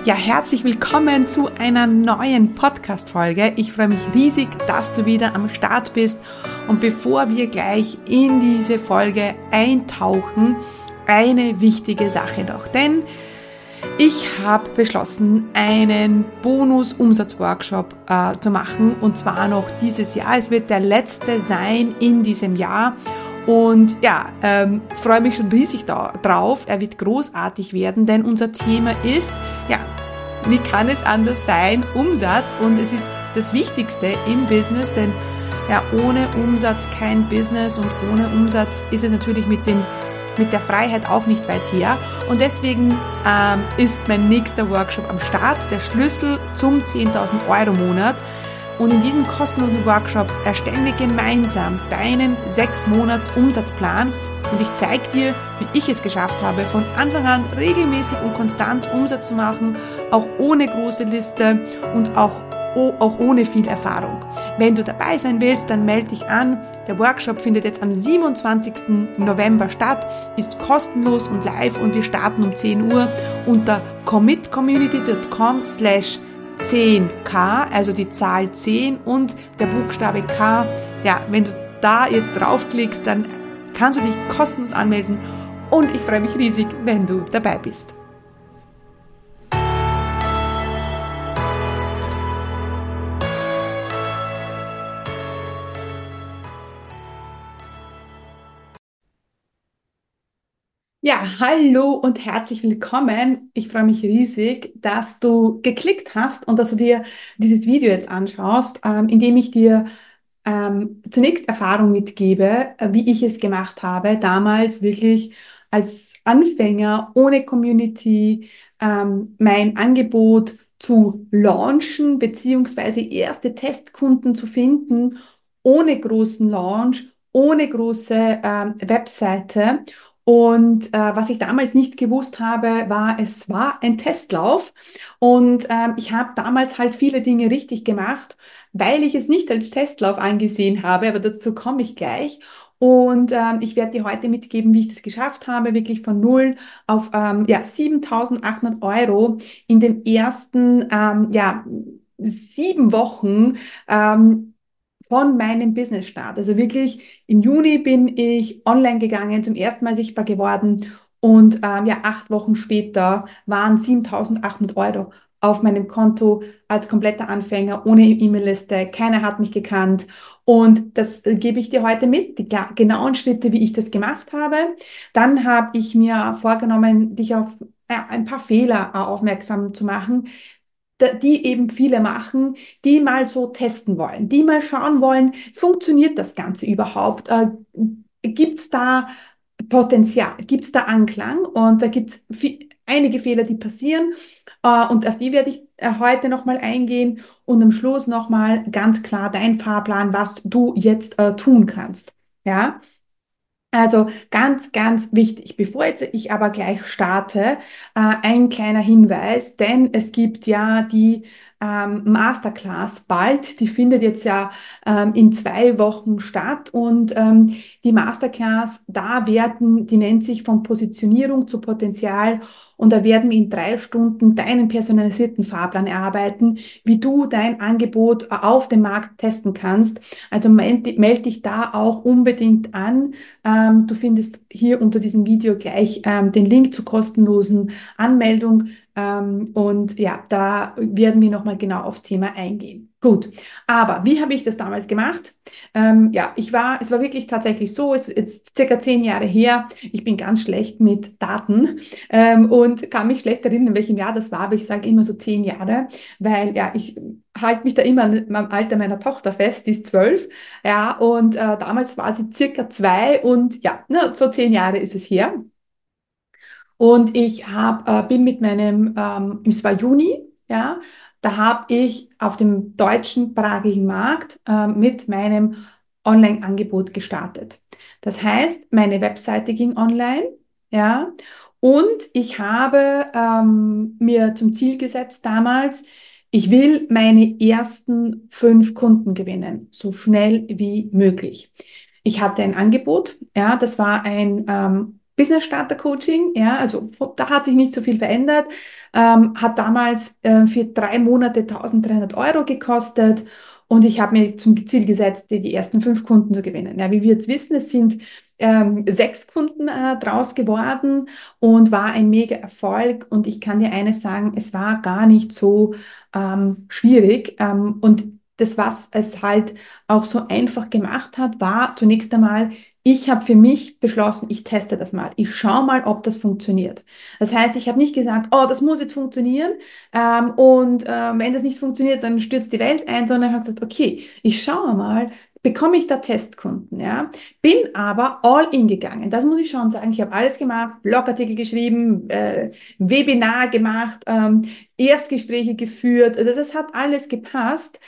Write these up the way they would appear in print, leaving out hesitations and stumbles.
Ja, herzlich willkommen zu einer neuen Podcast-Folge. Ich freue mich riesig, dass du wieder am Start bist. Und bevor wir gleich in diese Folge eintauchen, eine wichtige Sache noch. Denn ich habe beschlossen, einen Bonus-Umsatz-Workshop zu machen. Und zwar noch dieses Jahr. Es wird der letzte sein in diesem Jahr. Und ja, freue mich schon riesig drauf. Er wird großartig werden, denn unser Thema ist, ja, wie kann es anders sein? Umsatz, und es ist das Wichtigste im Business, denn ja, ohne Umsatz kein Business, und ohne Umsatz ist es natürlich mit der Freiheit auch nicht weit her. Und deswegen ist mein nächster Workshop am Start, der Schlüssel zum 10.000 Euro Monat. Und in diesem kostenlosen Workshop erstellen wir gemeinsam deinen 6-Monats-Umsatzplan. Und ich zeige dir, wie ich es geschafft habe, von Anfang an regelmäßig und konstant Umsatz zu machen, auch ohne große Liste und auch ohne viel Erfahrung. Wenn du dabei sein willst, dann melde dich an. Der Workshop findet jetzt am 27. November statt, ist kostenlos und live, und wir starten um 10 Uhr unter commitcommunity.com/10K, also die Zahl 10 und der Buchstabe K. Ja, wenn du da jetzt draufklickst, dann kannst du dich kostenlos anmelden, und ich freue mich riesig, wenn du dabei bist. Ja, hallo und herzlich willkommen. Ich freue mich riesig, dass du geklickt hast und dass du dir dieses Video jetzt anschaust, in dem ich dir zunächst Erfahrung mitgebe, wie ich es gemacht habe, damals wirklich als Anfänger ohne Community mein Angebot zu launchen, beziehungsweise erste Testkunden zu finden, ohne großen Launch, ohne große Webseite. Und was ich damals nicht gewusst habe, es war ein Testlauf, und ich habe damals halt viele Dinge richtig gemacht, weil ich es nicht als Testlauf angesehen habe, aber dazu komme ich gleich. Und ich werde dir heute mitgeben, wie ich das geschafft habe, wirklich von null auf 7.800 Euro in den ersten 7 Wochen von meinem Business-Start. Also wirklich im Juni bin ich online gegangen, zum ersten Mal sichtbar geworden, und 8 Wochen später waren 7.800 Euro auf meinem Konto als kompletter Anfänger, ohne E-Mail-Liste. Keiner hat mich gekannt, und das gebe ich dir heute mit, die genauen Schritte, wie ich das gemacht habe. Dann habe ich mir vorgenommen, dich auf ein paar Fehler aufmerksam zu machen, die eben viele machen, die mal so testen wollen, die mal schauen wollen, funktioniert das Ganze überhaupt? Gibt es da Potenzial? Gibt es da Anklang? Und da gibt es einige Fehler, die passieren. Und auf die werde ich heute nochmal eingehen, und am Schluss nochmal ganz klar dein Fahrplan, was du jetzt tun kannst. Ja? Also ganz, ganz wichtig. Bevor jetzt ich aber gleich starte, ein kleiner Hinweis, denn es gibt ja die Masterclass bald, die findet jetzt ja in 2 Wochen statt, und die Masterclass, die nennt sich von Positionierung zu Potenzial, und da werden wir in 3 Stunden deinen personalisierten Fahrplan erarbeiten, wie du dein Angebot auf dem Markt testen kannst. Also meld dich da auch unbedingt an. Du findest hier unter diesem Video gleich den Link zur kostenlosen Anmeldung. Und ja, da werden wir nochmal genau aufs Thema eingehen. Gut, aber wie habe ich das damals gemacht? Es war wirklich tatsächlich so, es ist circa 10 Jahre her. Ich bin ganz schlecht mit Daten und kann mich schlecht erinnern, in welchem Jahr das war, aber ich sage immer so 10 Jahre, weil ja, ich halte mich da immer am Alter meiner Tochter fest, die ist 12. Ja, und damals war sie circa 2, und ja, so 10 Jahre ist es her. Und bin mit es war Juni, ja, da habe ich auf dem deutschsprachigen Markt mit meinem Online-Angebot gestartet. Das heißt, meine Webseite ging online, ja, und ich habe mir zum Ziel gesetzt damals, ich will meine ersten 5 Kunden gewinnen, so schnell wie möglich. Ich hatte ein Angebot, ja, das war ein Business Starter Coaching, ja, also da hat sich nicht so viel verändert, hat damals für 3 Monate 1.300 € gekostet und ich habe mir zum Ziel gesetzt, die ersten 5 Kunden zu gewinnen. Ja, wie wir jetzt wissen, es sind 6 Kunden draus geworden und war ein mega Erfolg und ich kann dir eines sagen, es war gar nicht so schwierig und das, was es halt auch so einfach gemacht hat, war zunächst einmal, ich habe für mich beschlossen, ich teste das mal. Ich schaue mal, ob das funktioniert. Das heißt, ich habe nicht gesagt, oh, das muss jetzt funktionieren und wenn das nicht funktioniert, dann stürzt die Welt ein, sondern ich habe gesagt, okay, ich schaue mal, bekomme ich da Testkunden, ja? Bin aber all in gegangen. Das muss ich schon sagen. Ich habe alles gemacht, Blogartikel geschrieben, Webinar gemacht, Erstgespräche geführt. Also das hat alles gepasst.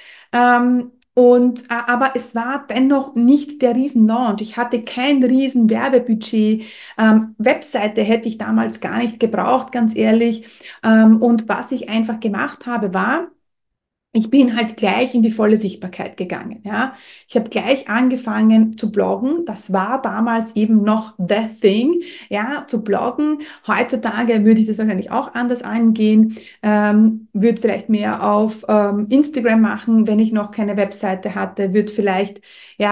Aber es war dennoch nicht der Riesenlaunch. Ich hatte kein riesen Werbebudget. Webseite hätte ich damals gar nicht gebraucht, ganz ehrlich. Und was ich einfach gemacht habe, war, ich bin halt gleich in die volle Sichtbarkeit gegangen, ja. Ich habe gleich angefangen zu bloggen. Das war damals eben noch the thing, ja, zu bloggen. Heutzutage würde ich das wahrscheinlich auch anders angehen, würde vielleicht mehr auf Instagram machen, wenn ich noch keine Webseite hatte, würde vielleicht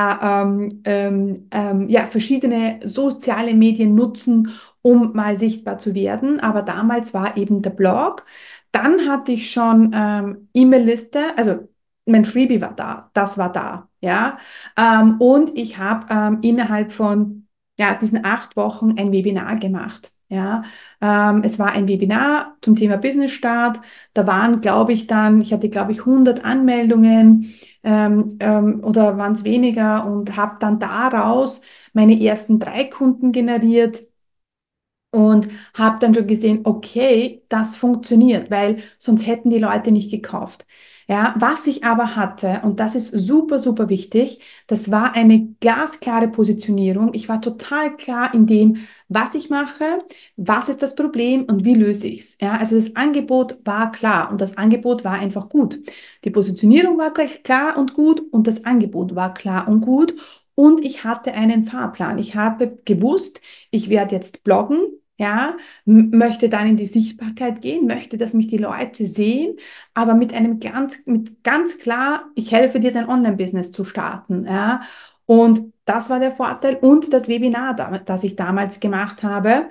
ja verschiedene soziale Medien nutzen, um mal sichtbar zu werden. Aber damals war eben der Blog. Dann hatte ich schon E-Mail-Liste, also mein Freebie war da, das war da, ja. Und ich habe innerhalb von ja, diesen 8 Wochen ein Webinar gemacht, ja. Es war ein Webinar zum Thema Business Start. Da waren, glaube ich, ich hatte, glaube ich, 100 Anmeldungen oder waren es weniger und habe dann daraus meine ersten 3 Kunden generiert und habe dann schon gesehen, okay, das funktioniert, weil sonst hätten die Leute nicht gekauft. Ja, was ich aber hatte, und das ist super, super wichtig, das war eine glasklare Positionierung. Ich war total klar in dem, was ich mache, was ist das Problem und wie löse ich es. Ja, also das Angebot war klar und das Angebot war einfach gut. Die Positionierung war gleich klar und gut und das Angebot war klar und gut. Und ich hatte einen Fahrplan. Ich habe gewusst, ich werde jetzt bloggen, ja, möchte dann in die Sichtbarkeit gehen, möchte, dass mich die Leute sehen, aber mit ganz klar, ich helfe dir, dein Online-Business zu starten, ja. Und das war der Vorteil und das Webinar, das ich damals gemacht habe.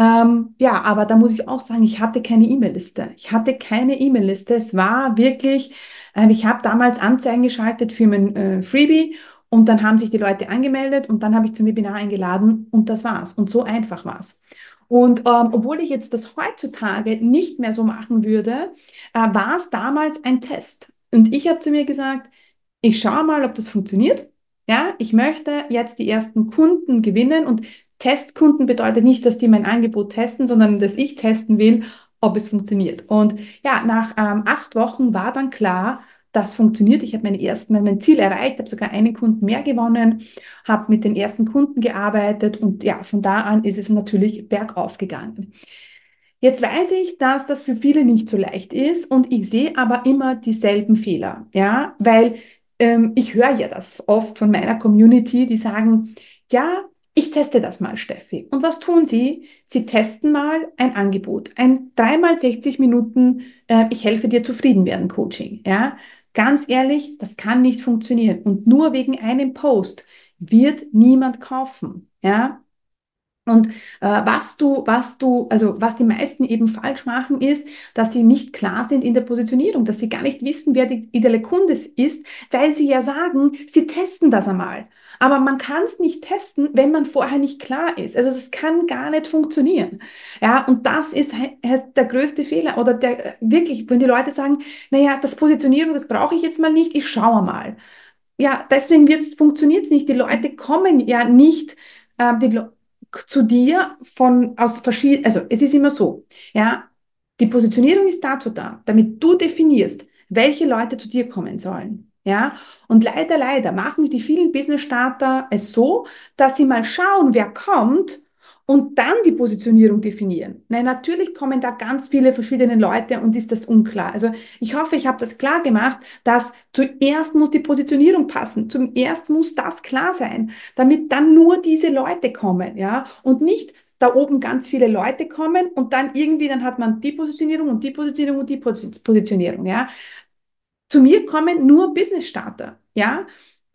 Ja, aber da muss ich auch sagen, ich hatte keine E-Mail-Liste. Ich hatte keine E-Mail-Liste. Es war wirklich, ich habe damals Anzeigen geschaltet für mein Freebie. Und dann haben sich die Leute angemeldet und dann habe ich zum Webinar eingeladen und das war's. Und so einfach war's. Und obwohl ich jetzt das heutzutage nicht mehr so machen würde, war es damals ein Test. Und ich habe zu mir gesagt, ich schaue mal, ob das funktioniert. Ja, ich möchte jetzt die ersten Kunden gewinnen und Testkunden bedeutet nicht, dass die mein Angebot testen, sondern dass ich testen will, ob es funktioniert. Und ja, nach 8 Wochen war dann klar, das funktioniert. Ich habe mein Ziel erreicht, habe sogar einen Kunden mehr gewonnen, habe mit den ersten Kunden gearbeitet und ja, von da an ist es natürlich bergauf gegangen. Jetzt weiß ich, dass das für viele nicht so leicht ist und ich sehe aber immer dieselben Fehler, ja, weil ich höre ja das oft von meiner Community, die sagen, ja, ich teste das mal, Steffi. Und was tun sie? Sie testen mal ein Angebot, ein 3 mal 60 Minuten, ich helfe dir zufrieden werden Coaching, ja. Ganz ehrlich, das kann nicht funktionieren und nur wegen einem Post wird niemand kaufen, ja. Und was die meisten eben falsch machen, ist, dass sie nicht klar sind in der Positionierung, dass sie gar nicht wissen, wer der ideale Kunde ist, weil sie ja sagen, sie testen das einmal. Aber man kann es nicht testen, wenn man vorher nicht klar ist. Also das kann gar nicht funktionieren. Ja, und das ist halt der größte Fehler. Oder wirklich, wenn die Leute sagen, naja, das Positionierung, das brauche ich jetzt mal nicht, ich schaue mal. Ja, deswegen funktioniert es nicht. Die Leute kommen ja nicht die, zu dir aus verschiedenen, also es ist immer so, ja, die Positionierung ist dazu da, damit du definierst, welche Leute zu dir kommen sollen. Ja, und leider machen die vielen Business-Starter es so, dass sie mal schauen, wer kommt und dann die Positionierung definieren. Nein, natürlich kommen da ganz viele verschiedene Leute und ist das unklar. Also ich hoffe, ich habe das klar gemacht, dass zuerst muss die Positionierung passen, zuerst muss das klar sein, damit dann nur diese Leute kommen, ja, und nicht da oben ganz viele Leute kommen und dann irgendwie, dann hat man die Positionierung und die Positionierung und die Positionierung, ja. Zu mir kommen nur Business-Starter, ja.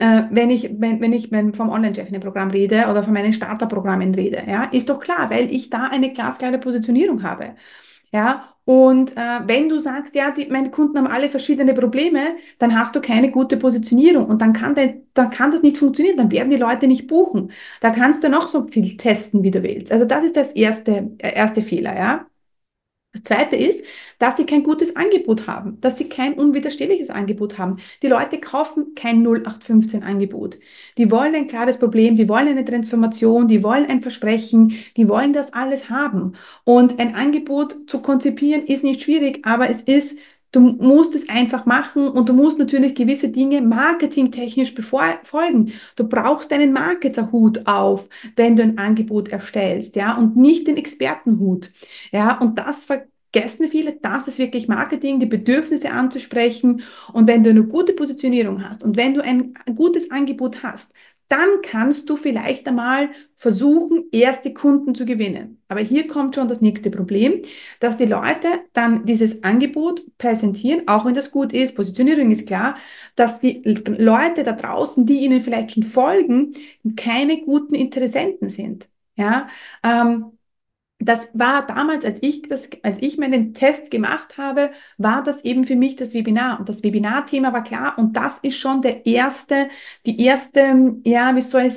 Wenn vom Online-Chef-Programm rede oder von meinen Starterprogrammen rede, ja, ist doch klar, weil ich da eine glasklare Positionierung habe. Ja, und wenn du sagst, ja, meine Kunden haben alle verschiedene Probleme, dann hast du keine gute Positionierung und dann kann das nicht funktionieren, dann werden die Leute nicht buchen. Da kannst du noch so viel testen, wie du willst. Also das ist das erste Fehler, ja. Das zweite ist, dass sie kein gutes Angebot haben, dass sie kein unwiderstehliches Angebot haben. Die Leute kaufen kein 0815 Angebot. Die wollen ein klares Problem, die wollen eine Transformation, die wollen ein Versprechen, die wollen das alles haben. Und ein Angebot zu konzipieren ist nicht schwierig, aber du musst es einfach machen und du musst natürlich gewisse Dinge marketingtechnisch befolgen. Du brauchst einen Marketerhut auf, wenn du ein Angebot erstellst, ja, und nicht den Expertenhut. Ja, und das vergessen viele, das ist wirklich Marketing, die Bedürfnisse anzusprechen. Und wenn du eine gute Positionierung hast und wenn du ein gutes Angebot hast, dann kannst du vielleicht einmal versuchen, erste Kunden zu gewinnen. Aber hier kommt schon das nächste Problem, dass die Leute dann dieses Angebot präsentieren, auch wenn das gut ist, Positionierung ist klar, dass die Leute da draußen, die ihnen vielleicht schon folgen, keine guten Interessenten sind. Ja, das war damals, als ich meinen Test gemacht habe, war das eben für mich das Webinar. Und das Webinarthema war klar. Und das ist schon die erste, ja,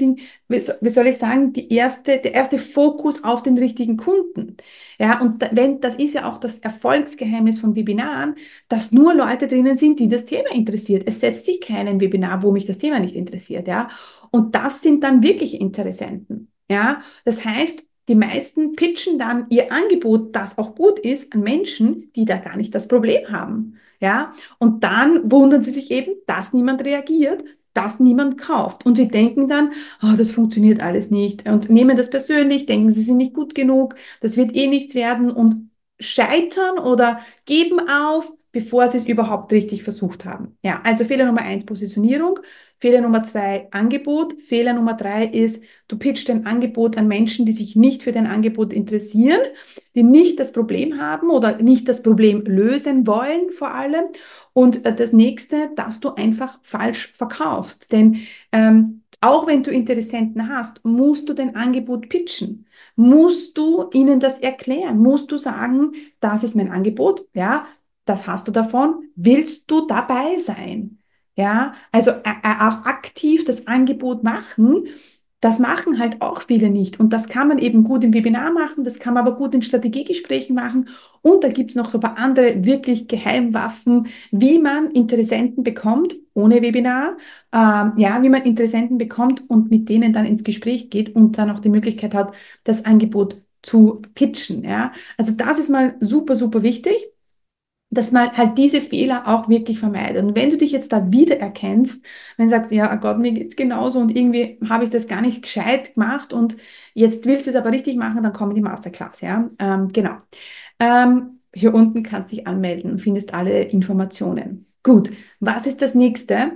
wie soll ich sagen, der erste Fokus auf den richtigen Kunden. Ja, und das ist ja auch das Erfolgsgeheimnis von Webinaren, dass nur Leute drinnen sind, die das Thema interessiert. Es setzt sich kein Webinar, wo mich das Thema nicht interessiert, ja. Und das sind dann wirklich Interessenten. Ja, das heißt, die meisten pitchen dann ihr Angebot, das auch gut ist, an Menschen, die da gar nicht das Problem haben. Ja, und dann wundern sie sich eben, dass niemand reagiert, dass niemand kauft. Und sie denken dann, oh, das funktioniert alles nicht und nehmen das persönlich, denken, sie sind nicht gut genug, das wird eh nichts werden und scheitern oder geben auf, bevor sie es überhaupt richtig versucht haben. Ja, also Fehler Nummer eins, Positionierung. Fehler Nummer zwei, Angebot. Fehler Nummer drei ist, du pitchst ein Angebot an Menschen, die sich nicht für dein Angebot interessieren, die nicht das Problem haben oder nicht das Problem lösen wollen vor allem. Und das nächste, dass du einfach falsch verkaufst. Denn auch wenn du Interessenten hast, musst du dein Angebot pitchen. Musst du ihnen das erklären? Musst du sagen, das ist mein Angebot, ja, das hast du davon, willst du dabei sein? Ja, also auch aktiv das Angebot machen, das machen halt auch viele nicht. Und das kann man eben gut im Webinar machen, das kann man aber gut in Strategiegesprächen machen. Und da gibt es noch so ein paar andere wirklich Geheimwaffen, wie man Interessenten bekommt ohne Webinar, ja, wie man Interessenten bekommt und mit denen dann ins Gespräch geht und dann auch die Möglichkeit hat, das Angebot zu pitchen. Ja, also das ist mal super, super wichtig, dass man halt diese Fehler auch wirklich vermeidet. Und wenn du dich jetzt da wiedererkennst, wenn du sagst, ja oh Gott, mir geht's genauso und irgendwie habe ich das gar nicht gescheit gemacht und jetzt willst du es aber richtig machen, dann komm in die Masterclass, ja. Genau. Hier unten kannst du dich anmelden und findest alle Informationen. Gut, was ist das nächste?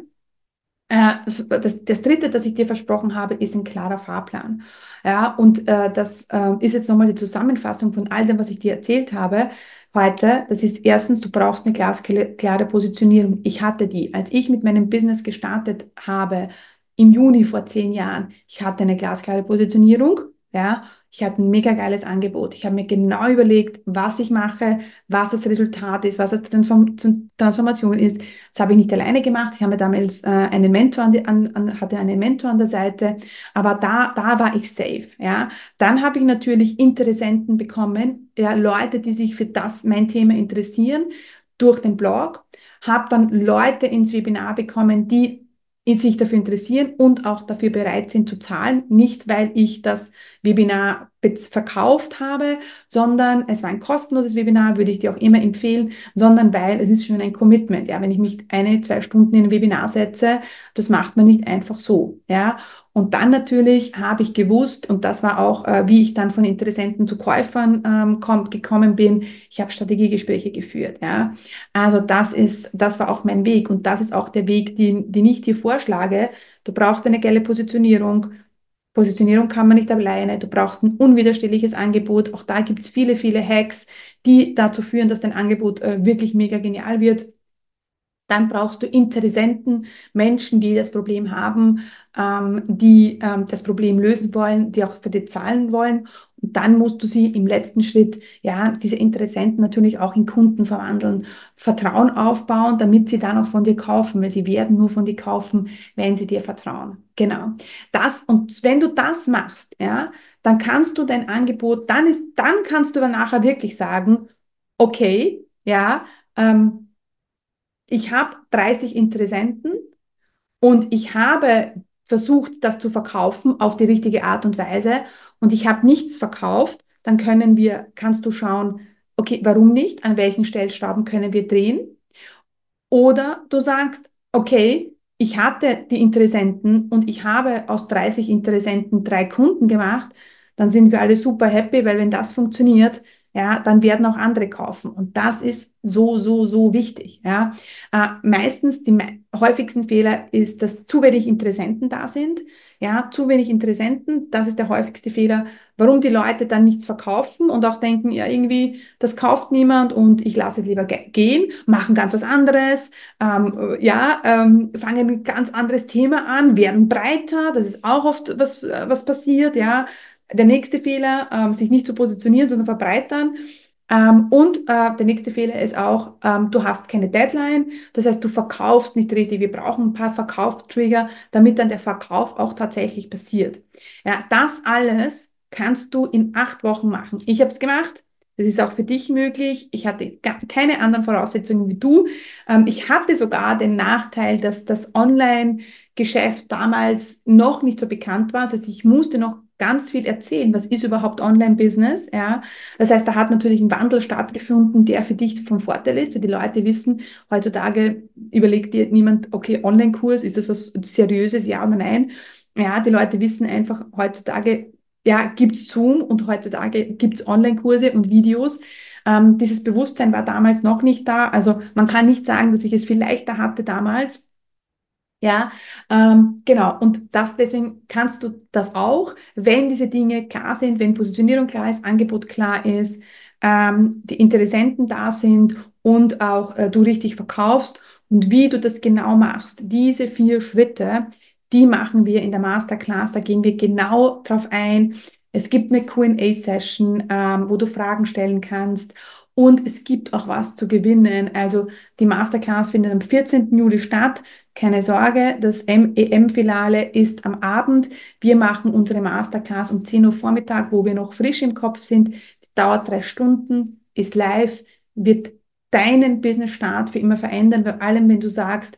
Das dritte, das ich dir versprochen habe, ist ein klarer Fahrplan. Ja, und das ist jetzt nochmal die Zusammenfassung von all dem, was ich dir erzählt habe heute. Das ist erstens, du brauchst eine glasklare Positionierung. Ich hatte die, als ich mit meinem Business gestartet habe, im Juni vor 10 Jahren. Ich hatte eine glasklare Positionierung. Ja, ich hatte ein mega geiles Angebot. Ich habe mir genau überlegt, was ich mache, was das Resultat ist, was das Transformation ist. Das habe ich nicht alleine gemacht. Ich habe damals einen Mentor hatte einen Mentor an der Seite, aber da war ich safe. Ja, dann habe ich natürlich Interessenten bekommen, ja, Leute, die sich für mein Thema interessieren, durch den Blog. Habe dann Leute ins Webinar bekommen, die sich dafür interessieren und auch dafür bereit sind zu zahlen. Nicht, weil ich das Webinar verkauft habe, sondern es war ein kostenloses Webinar, würde ich dir auch immer empfehlen, sondern weil es ist schon ein Commitment. Ja, wenn ich mich 1, 2 Stunden in ein Webinar setze, das macht man nicht einfach so. Ja, und dann natürlich habe ich gewusst, und das war auch, wie ich dann von Interessenten zu Käufern gekommen bin, ich habe Strategiegespräche geführt. Ja, also das war auch mein Weg und das ist auch der Weg, den ich dir vorschlage. Du brauchst eine geile Positionierung. Positionierung kann man nicht alleine. Du brauchst ein unwiderstehliches Angebot. Auch da gibt es viele, viele Hacks, die dazu führen, dass dein Angebot wirklich mega genial wird. Dann brauchst du Interessenten, Menschen, die das Problem haben, die das Problem lösen wollen, die auch für dich zahlen wollen. Und dann musst du sie im letzten Schritt, ja, diese Interessenten natürlich auch in Kunden verwandeln, Vertrauen aufbauen, damit sie dann auch von dir kaufen, weil sie werden nur von dir kaufen, wenn sie dir vertrauen. Genau. Und wenn du das machst, ja, dann kannst du dein Angebot, dann kannst du aber nachher wirklich sagen, okay, ja, ich habe 30 Interessenten und ich habe versucht, das zu verkaufen auf die richtige Art und Weise und ich habe nichts verkauft, dann kannst du schauen, okay, warum nicht? An welchen Stellschrauben können wir drehen? Oder du sagst, okay, ich hatte die Interessenten und ich habe aus 30 Interessenten 3 Kunden gemacht, dann sind wir alle super happy, weil wenn das funktioniert, ja, dann werden auch andere kaufen. Und das ist so, so, so wichtig. Ja. Meistens häufigsten Fehler ist, dass zu wenig Interessenten da sind. Ja, zu wenig Interessenten, das ist der häufigste Fehler, warum die Leute dann nichts verkaufen und auch denken, ja, irgendwie, das kauft niemand und ich lasse es lieber gehen, machen ganz was anderes, fangen ein ganz anderes Thema an, werden breiter, das ist auch oft was passiert, ja. Der nächste Fehler, sich nicht zu positionieren, sondern verbreitern. Der nächste Fehler ist auch, du hast keine Deadline, das heißt, du verkaufst nicht richtig. Wir brauchen ein paar Verkaufstrigger, damit dann der Verkauf auch tatsächlich passiert. Ja, das alles kannst du in 8 Wochen machen. Ich habe es gemacht. Das ist auch für dich möglich. Ich hatte keine anderen Voraussetzungen wie du. Ich hatte sogar den Nachteil, dass das Online-Geschäft damals noch nicht so bekannt war. Das heißt, ich musste noch ganz viel erzählen. Was ist überhaupt Online-Business? Ja, das heißt, da hat natürlich ein Wandel stattgefunden, der für dich von Vorteil ist, weil die Leute wissen, heutzutage überlegt dir niemand, okay, Online-Kurs, ist das was Seriöses, ja oder nein? Ja, die Leute wissen einfach heutzutage, ja, gibt's Zoom und heutzutage gibt's Online-Kurse und Videos. Dieses Bewusstsein war damals noch nicht da. Also man kann nicht sagen, dass ich es viel leichter hatte damals. Ja, genau. Und deswegen kannst du das auch, wenn diese Dinge klar sind, wenn Positionierung klar ist, Angebot klar ist, die Interessenten da sind und auch du richtig verkaufst und wie du das genau machst. Diese 4 Schritte, die machen wir in der Masterclass. Da gehen wir genau drauf ein. Es gibt eine Q&A-Session, wo du Fragen stellen kannst. Und es gibt auch was zu gewinnen. Also die Masterclass findet am 14. Juli statt. Keine Sorge, das EM-Finale ist am Abend. Wir machen unsere Masterclass um 10 Uhr Vormittag, wo wir noch frisch im Kopf sind. Die dauert 3 Stunden, ist live, wird deinen Business-Start für immer verändern. Vor allem, wenn du sagst,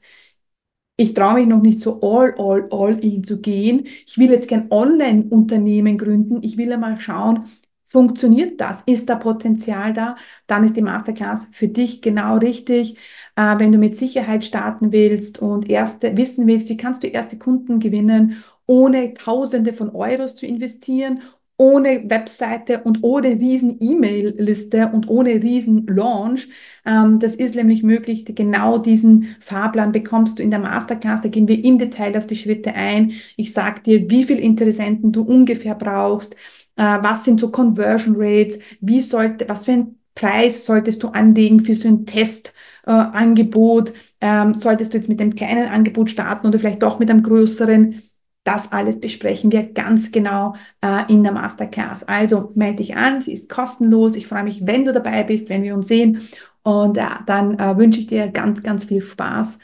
ich traue mich noch nicht so all in zu gehen. Ich will jetzt kein Online-Unternehmen gründen. Ich will einmal schauen, funktioniert das? Ist da Potenzial da? Dann ist die Masterclass für dich genau richtig. Wenn du mit Sicherheit starten willst und wissen willst, wie kannst du erste Kunden gewinnen, ohne Tausende von Euros zu investieren, ohne Webseite und ohne riesen E-Mail-Liste und ohne riesen Launch. Das ist nämlich möglich. Genau diesen Fahrplan bekommst du in der Masterclass. Da gehen wir im Detail auf die Schritte ein. Ich sage dir, wie viel Interessenten du ungefähr brauchst. Was sind so Conversion Rates? Was für ein Preis solltest du anlegen für so ein Testangebot? Solltest du jetzt mit einem kleinen Angebot starten oder vielleicht doch mit einem größeren? Das alles besprechen wir ganz genau in der Masterclass. Also melde dich an, sie ist kostenlos. Ich freue mich, wenn du dabei bist, wenn wir uns sehen. Und dann wünsche ich dir ganz, ganz viel Spaß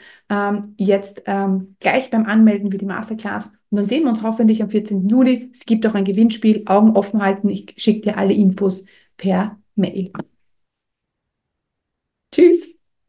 jetzt gleich beim Anmelden für die Masterclass. Und dann sehen wir uns hoffentlich am 14. Juli. Es gibt auch ein Gewinnspiel. Augen offen halten. Ich schicke dir alle Infos per Mail. Tschüss.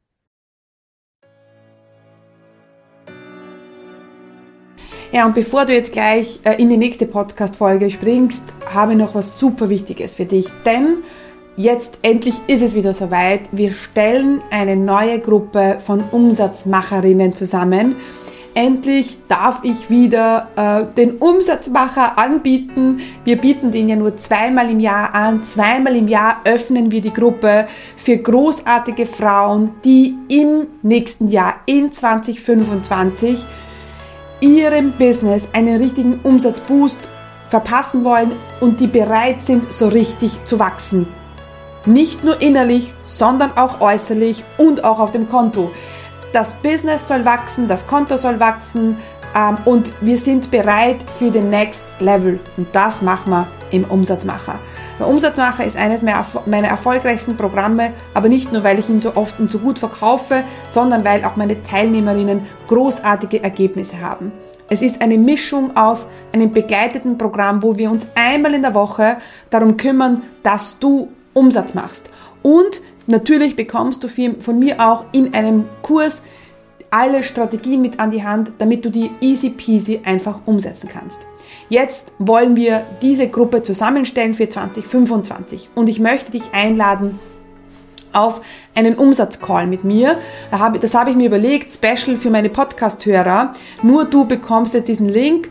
Ja, und bevor du jetzt gleich in die nächste Podcast-Folge springst, habe ich noch was super Wichtiges für dich. Denn jetzt endlich ist es wieder soweit. Wir stellen eine neue Gruppe von Umsatzmacherinnen zusammen. Endlich darf ich wieder den Umsatzmacher anbieten. Wir bieten den ja nur 2-mal im Jahr an. 2-mal im Jahr öffnen wir die Gruppe für großartige Frauen, die im nächsten Jahr, in 2025, ihrem Business einen richtigen Umsatzboost verpassen wollen und die bereit sind, so richtig zu wachsen. Nicht nur innerlich, sondern auch äußerlich und auch auf dem Konto. Das Business soll wachsen, das Konto soll wachsen und wir sind bereit für den Next Level. Und das machen wir im Umsatzmacher. Der Umsatzmacher ist eines meiner erfolgreichsten Programme, aber nicht nur, weil ich ihn so oft und so gut verkaufe, sondern weil auch meine Teilnehmerinnen großartige Ergebnisse haben. Es ist eine Mischung aus einem begleiteten Programm, wo wir uns einmal in der Woche darum kümmern, dass du Umsatz machst. Und natürlich bekommst du von mir auch in einem Kurs alle Strategien mit an die Hand, damit du die easy peasy einfach umsetzen kannst. Jetzt wollen wir diese Gruppe zusammenstellen für 2025 und ich möchte dich einladen auf einen Umsatzcall mit mir. Das habe ich mir überlegt, special für meine Podcast-Hörer. Nur du bekommst jetzt diesen Link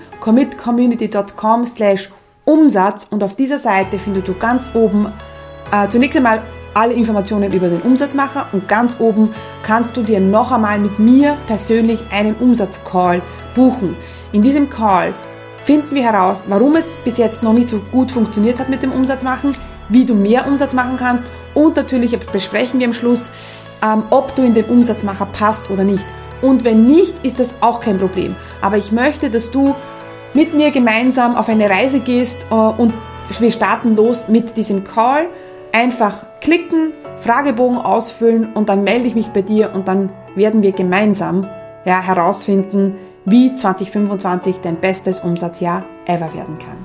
commitcommunity.com/Umsatz und auf dieser Seite findest du ganz oben zunächst einmal alle Informationen über den Umsatzmacher und ganz oben kannst du dir noch einmal mit mir persönlich einen Umsatzcall buchen. In diesem Call finden wir heraus, warum es bis jetzt noch nicht so gut funktioniert hat mit dem Umsatzmachen, wie du mehr Umsatz machen kannst und natürlich besprechen wir am Schluss, ob du in den Umsatzmacher passt oder nicht. Und wenn nicht, ist das auch kein Problem. Aber ich möchte, dass du mit mir gemeinsam auf eine Reise gehst und wir starten los mit diesem Call. Einfach klicken, Fragebogen ausfüllen und dann melde ich mich bei dir und dann werden wir gemeinsam herausfinden, wie 2025 dein bestes Umsatzjahr ever werden kann.